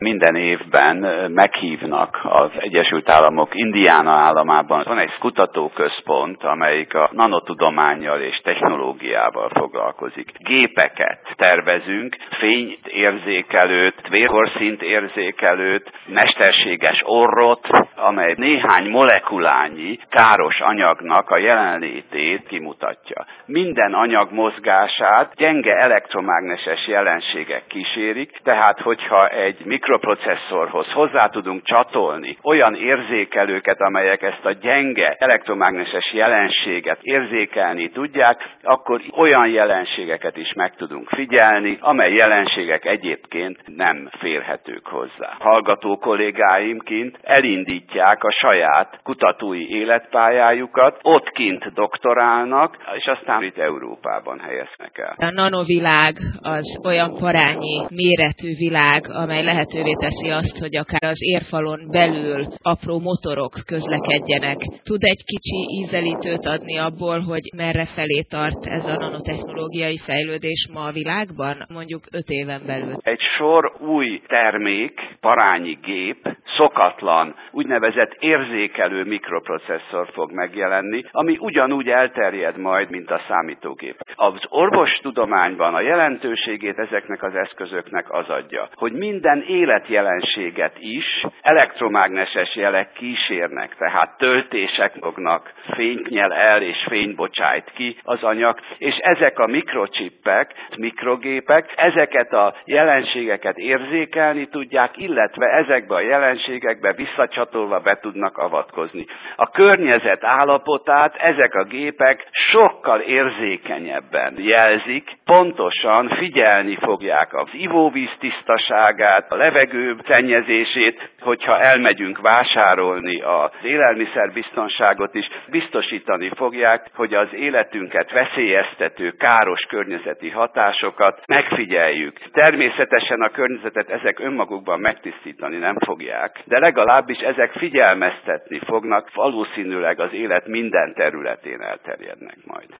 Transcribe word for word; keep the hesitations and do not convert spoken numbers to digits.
Minden évben meghívnak az Egyesült Államok Indiana államában. Van egy kutatóközpont, amelyik a nanotudománnyal és technológiával foglalkozik. Gépeket tervezünk, fényt érzékelőt, vérkorszint érzékelőt, mesterséges orrot, amely néhány molekulányi káros anyagnak a jelenlétét kimutatja. Minden anyag mozgását gyenge elektromágneses jelenségek kísérik, tehát hogyha egy mikroprocesszorhoz hozzá tudunk csatolni olyan érzékelőket, amelyek ezt a gyenge elektromágneses jelenséget érzékelni tudják, akkor olyan jelenségeket is meg tudunk figyelni, amely jelenségek egyébként nem férhetők hozzá. Hallgató kollégáim kint elindítják a saját kutatói életpályájukat, ott kint doktorálnak, és aztán itt Európában helyeznek el. A nanovilág az olyan parányi méretű világ, amely lehetővé teszi azt, hogy akár az érfalon belül apró motorok közlekedjenek. Tud egy kicsi ízelítőt adni abból, hogy merre felé tart ez a nanotechnológiai fejlődés ma a világban, mondjuk öt éven belül? Egy sor új termék, parányi gép, szokatlan, úgynevezett érzékelő mikroprocesszor fog megjelenni, ami ugyanúgy elterjed majd, mint a számítógép. Az orvostudományban a jelentőségét ezeknek az eszközöknek az adja, hogy minden életjelenséget is elektromágneses jelek kísérnek, tehát töltések fognak, fényt nyel el és fényt bocsájt ki az anyag, és ezek a mikrocsippek, mikrogépek, ezeket a jelenségeket érzékelni tudják, illetve ezekbe a jelenségekbe visszacsatolva be tudnak avatkozni. A környezet állapotát ezek a gépek sokkal érzékenyebben jelzik, pontosan figyelni fogják az ivóvíz tisztaságát, a levegő szennyezését, hogyha elmegyünk vásárolni az élelmiszerbiztonságot is, biztosítani fogják, hogy az életünket veszélyeztető káros környezeti hatásokat megfigyeljük. Természetesen a környezetet ezek önmagukban megtisztítani nem fogják, de legalábbis ezek figyelmeztetni fognak, valószínűleg az élet minden területén elterjednek majd.